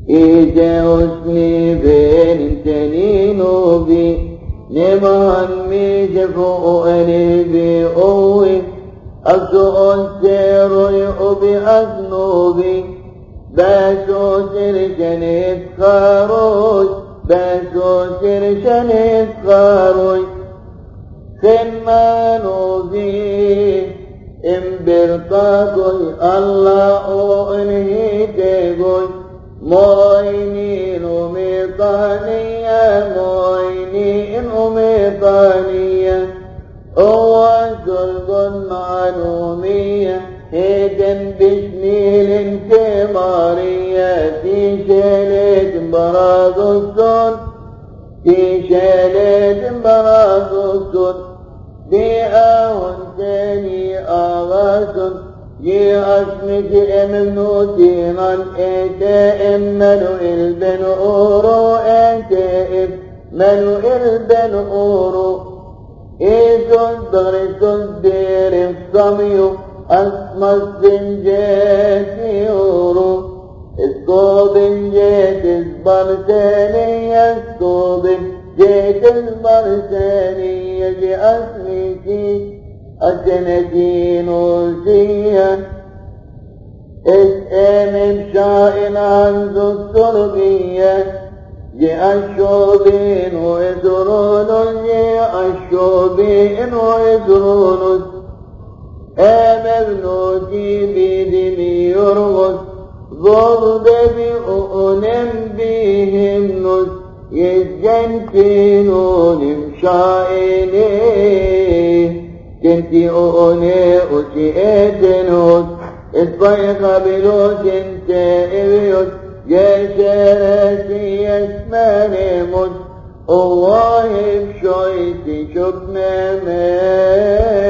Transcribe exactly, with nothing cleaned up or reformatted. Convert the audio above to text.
إيجاوسني بين تنينو بي نمان مي جفو أني بي أوي أسو أنتيروي أبي أذنوبي باسو سرشني تخاروي باسو سرشني تخاروي خمانو بي إمبرطاكوي الله أنهيتكوي موينين وميطانية موينين وميطانية ووزلق معلومية هيدن بشنيل كمارية في شالة براغوسون في شالة براغوسون في آهن تاني آغاسون جي أسمك إمنوتين إيتا إمنو إلبن أورو إيتا إمنو إلبن أورو إيزون دغرسون دير الصميو أسمى الزنجات يورو اسكوبن جيت البرساني اسكوبن جيت البرساني يجي أسميكي أسنتين وزيا اسأم بشائن عن ذو التربية جاء الشوبين ويزرون جاء الشوبين ويزرون آمرنوتي بدمي يرغس ضرب بأؤنم بهم نس يزجن في نون مشائنه كنتي أؤني أسئتنوس إصبيخ بلوس تائبيوس يا شرسي يسماني مس الله بشويتي شبنا ما